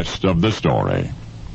rest of the story.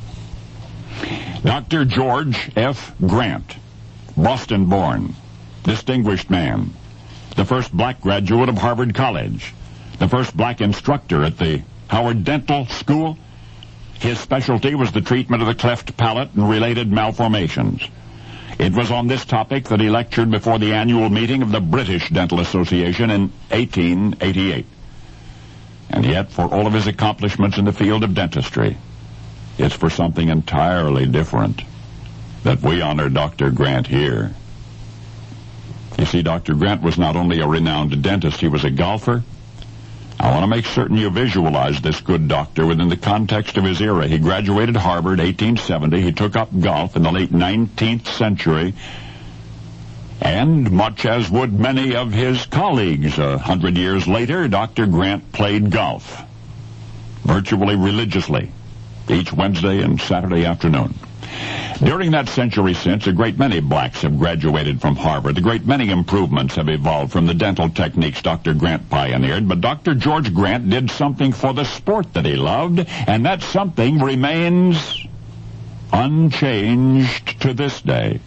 Dr. George F. Grant, Boston-born, distinguished man, the first black graduate of Harvard College, the first black instructor at the Howard Dental School. His specialty was the treatment of the cleft palate and related malformations. It was on this topic that he lectured before the annual meeting of the British Dental Association in 1888. And yet, for all of his accomplishments in the field of dentistry, it's for something entirely different that we honor Dr. Grant here. You see, Dr. Grant was not only a renowned dentist, he was a golfer. I want to make certain you visualize this good doctor within the context of his era. He graduated Harvard 1870. He took up golf in the late 19th century. And much as would many of his colleagues 100 years later, Dr. Grant played golf virtually religiously each Wednesday and Saturday afternoon. During that century since, a great many blacks have graduated from Harvard. A great many improvements have evolved from the dental techniques Dr. Grant pioneered. But Dr. George Grant did something for the sport that he loved, and that something remains unchanged to this day.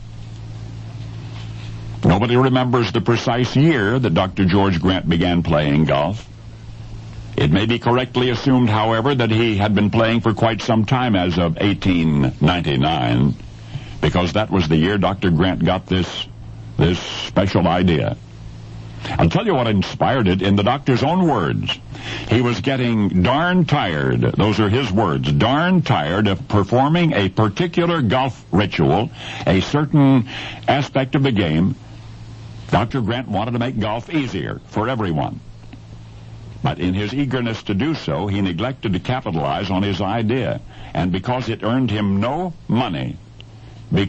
Nobody remembers the precise year that Dr. George Grant began playing golf. It may be correctly assumed, however, that he had been playing for quite some time as of 1899, because that was the year Dr. Grant got this special idea. I'll tell you what inspired it in the doctor's own words. He was getting darn tired, those are his words, darn tired of performing a particular golf ritual, a certain aspect of the game. Dr. Grant wanted to make golf easier for everyone. But in his eagerness to do so, he neglected to capitalize on his idea. And because it earned him no money, no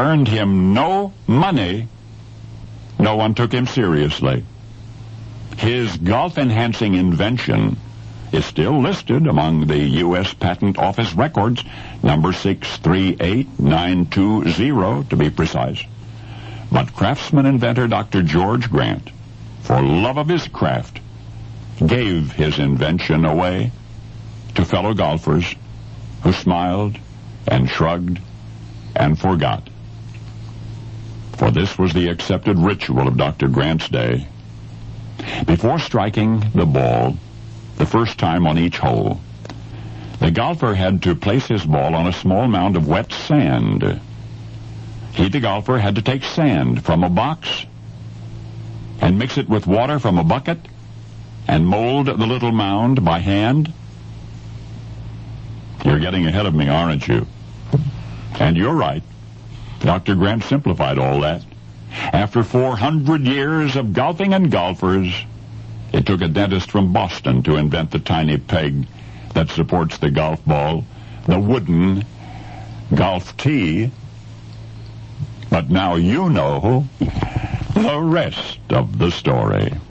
one took him seriously. His golf-enhancing invention is still listed among the U.S. Patent Office records, number 638920 to be precise. But craftsman-inventor Dr. George Grant, for love of his craft, gave his invention away to fellow golfers who smiled and shrugged and forgot. For this was the accepted ritual of Dr. Grant's day. Before striking the ball, the first time on each hole, the golfer had to place his ball on a small mound of wet sand. He, the golfer, had to take sand from a box and mix it with water from a bucket and mold the little mound by hand. You're getting ahead of me, aren't you? And you're right. Dr. Grant simplified all that. After 400 years of golfing and golfers, it took a dentist from Boston to invent the tiny peg that supports the golf ball, the wooden golf tee. But now you know the rest of the story.